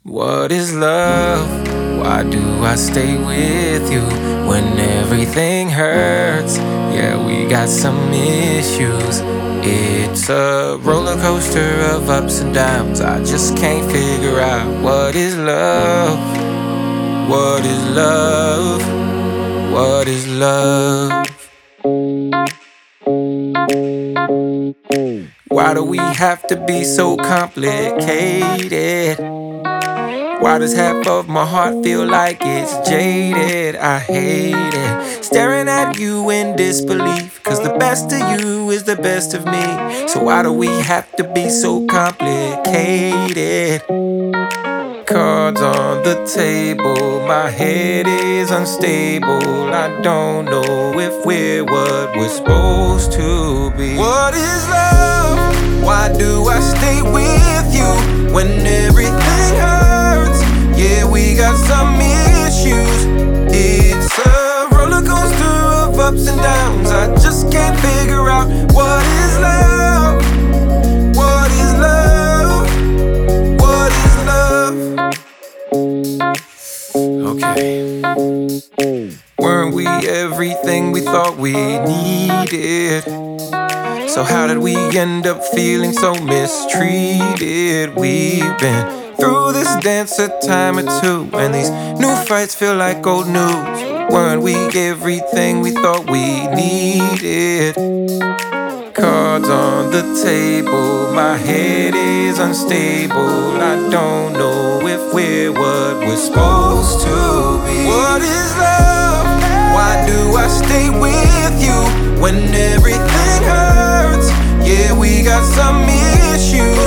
What is love? Why do I stay with you when everything hurts? Yeah, we got some issues. It's a roller coaster of ups and downs. I just can't figure out what is love? What is love? What is love? Why do we have to be so complicated? Why does half of my heart feel like it's jaded? I hate it, staring at you in disbelief, 'cause the best of you is the best of me. So why do we have to be so complicated? Cards on the table, my head is unstable. I don't know if we're what we're supposed to be. What is love? Why do I stay with you when everything hurts? Yeah, we got some issues. It's a roller coaster of ups and downs. I just can't figure out what is love? What is love? What is love? Okay. Weren't we everything we thought we needed? So how did we end up feeling so mistreated? We've been through this dance a time or two, and these new fights feel like old news. Weren't we everything we thought we needed? Cards on the table, my head is unstable. I don't know if we're what we're supposed to be. What is love? Why do I stay with you when everything hurts? Yeah, we got some issues.